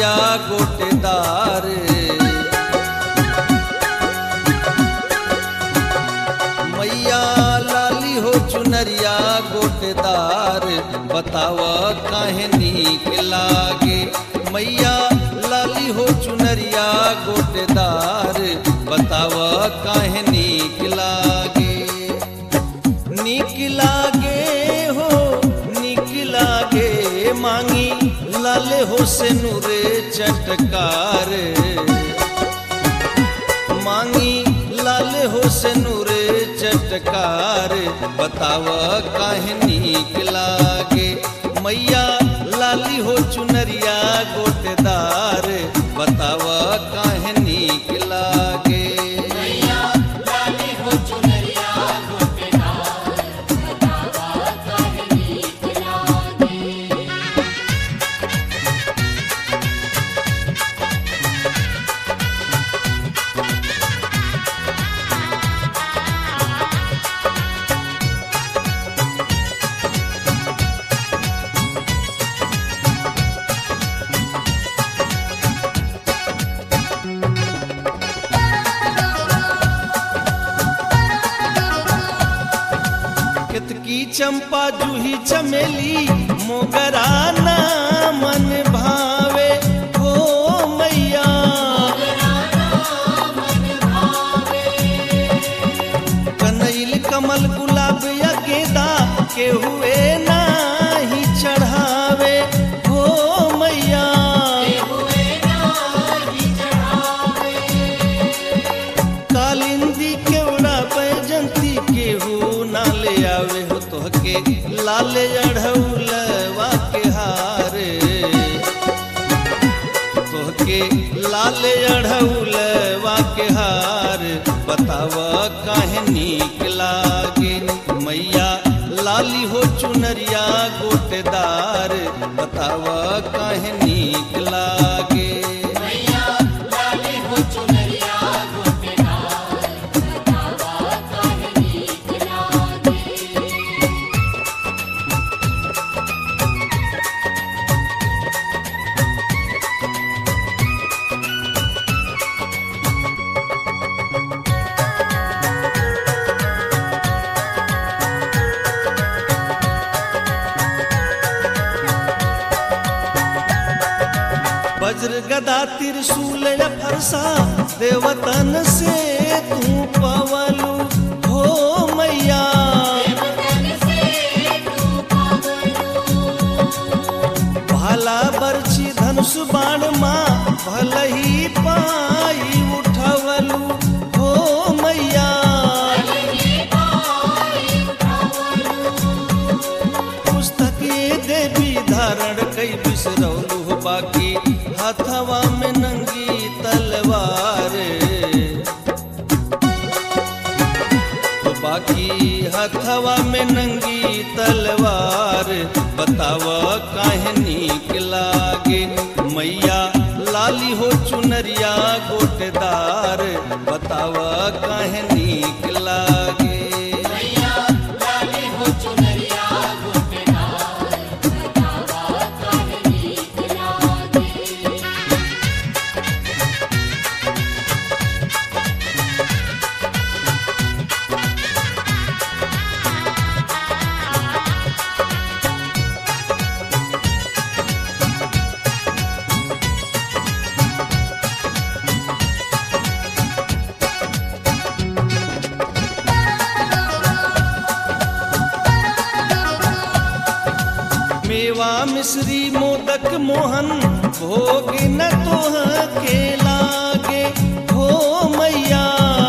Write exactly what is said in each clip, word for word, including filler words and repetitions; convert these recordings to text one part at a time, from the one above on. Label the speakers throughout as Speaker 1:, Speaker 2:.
Speaker 1: चुनरिया गोटेदार। मैया लाली हो चुनरिया गोटेदार, बताव काहे नीक लागे। मैया लाली हो चुनरिया गोटेदार, बताव काहे नीक लागे। नीक लागे हो नीक लागे, मांगी लाले हो से नूरे चटकार। मांगी लाले हो से नूरे चटकार, बताव काहे नीक लागे। मैया लाली हो चुनरिया गोटेदार, बताव काहे नीक लागे।
Speaker 2: मैया लाली हो चुनरिया गोटेदार, बताव काहे नीक लागे।
Speaker 1: केतकी चंपा जूही चमेली, मोगरा ना मन भावे हो मैया। कनैल कमल गुलाब या गेंदा, के हुए नाही चढ़ावे हो मैया। कालिंदी केवड़ा बैजंती, केहू ना ले आवे हो तोहके लाल अढ़ौलवा के हारे। तोहके लाल अढ़ौलवा के हार, बताव काहे नीक लागे। मैया लाली हो चुनरिया गोटेदार, बताव काहे नीक लागे।
Speaker 2: मैया लाली हो चुनरिया गोटेदार, बताव काहे नीक लागे।
Speaker 1: वज्र गदा त्रिशूल या फरसा, देवतन से तू पवलू हो मैया। भाला बरछी धनुष बाण माँ, भल ही पाई उठवलू हो मैया। पुस्तक देवी धारण कई बिसरौलू हो, बाकी हथवा में नंगी तलवार। तो बाकी हथवा में नंगी तलवार, बताव काहे नीक लागे। मैया लाली हो चुनरिया गोटेदार, बताव काहे नीक लागे।
Speaker 2: मैया लाली हो चुनरिया गोटेदार, बताव काहे नीक लागे।
Speaker 1: मेवा मिश्री मोदक मोहन, भोग न तोह के लागे हो मैया।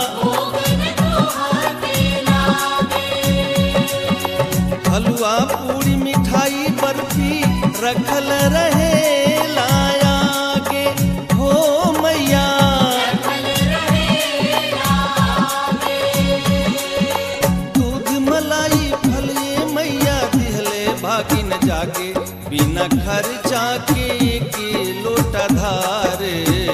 Speaker 1: हलवा पूरी मिठाई बर्फी, रखल रहे लाया के हो मैया। दूध मलाई फल ये मैया, दिहले भागी न जागे, बिना खर्चा के के लोटा धारे।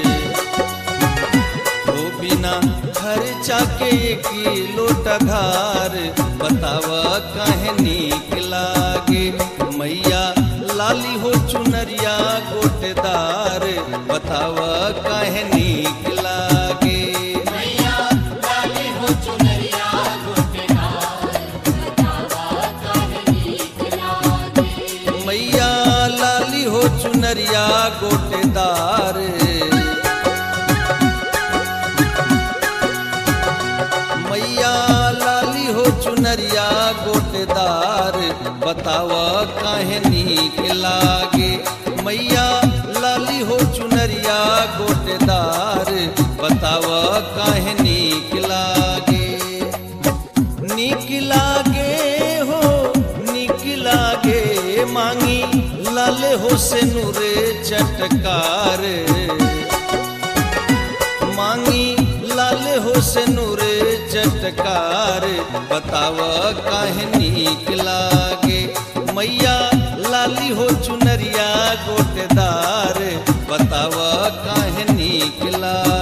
Speaker 1: हो बिना खर्चा के की लोटा धार, बताव काहे नीक लागे। मैया लाली हो चुनरिया गोटेदार, बताव काहे नीक लागे।
Speaker 2: मैया लाली हो चुनरिया गोटेदार बतावा काहे नीक लागे।
Speaker 1: मैया लाली हो चुनरिया गोटेदार मैया लाली हो चुनरिया गोटेदार बताव काहे नीक लागे। मैया लाली हो चुनरिया गोटेदार बताव काहे नीक लागे। नीक लागे हो नीक लागे मांगी लाल हो से नूरे चटकार मांगी लाल हो से नूरे चटकार बताव काहे नीक लागे। मैया लाली हो चुनरिया गोटेदार बताव काहे नीक लागे।